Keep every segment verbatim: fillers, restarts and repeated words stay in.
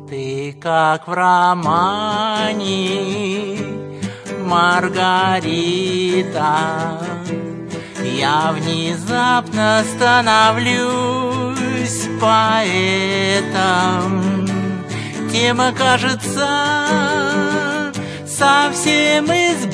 Ты как в романе Маргарита, я внезапно становлюсь поэтом. Тема кажется совсем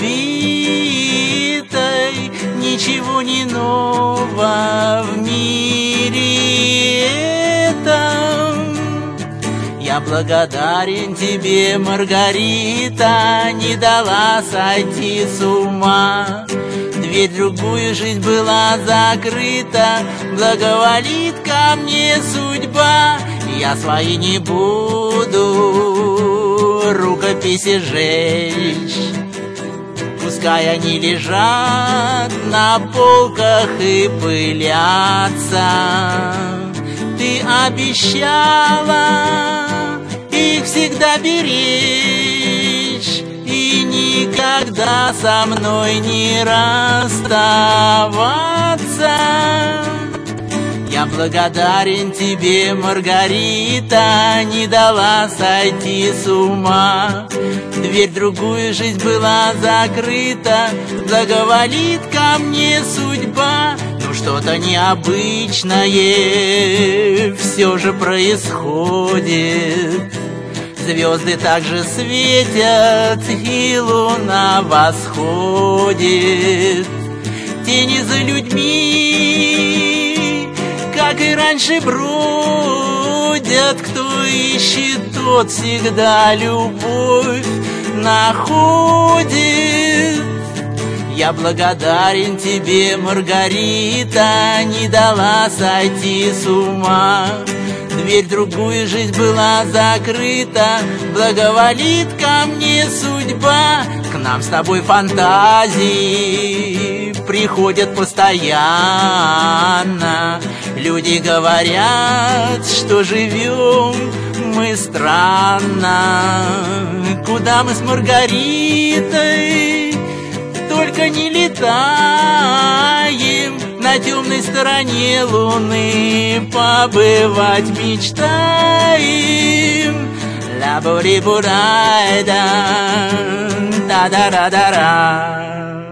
избитой, ничего не нового в мире этом. Я благодарен тебе, Маргарита, не дала сойти с ума. Дверь в другую жизнь была закрыта, благоволит ко мне судьба. Я свои не буду рукописи жечь, пускай они лежат на полках и пылятся. Ты обещала их всегда беречь и никогда со мной не расставаться. Я благодарен тебе, Маргарита, не дала сойти с ума. Дверь в другую жизнь была закрыта, благоволит ко мне судьба. Ну что-то необычное все же происходит. Звезды также светят, и луна восходит. Тени за людьми, как и раньше, бродят. Кто ищет, тот всегда любовь находит. Я благодарен тебе, Маргарита, не дала сойти с ума. Дверь в другую жизнь была закрыта, благоволит ко мне судьба. К нам с тобой фантазии приходят постоянно. Люди говорят, что живем мы странно. Куда мы с Маргаритой только не летаем, на темной стороне луны побывать мечтаем. Ла-бу-ри-бу-рай-да, да-да-да-да-да.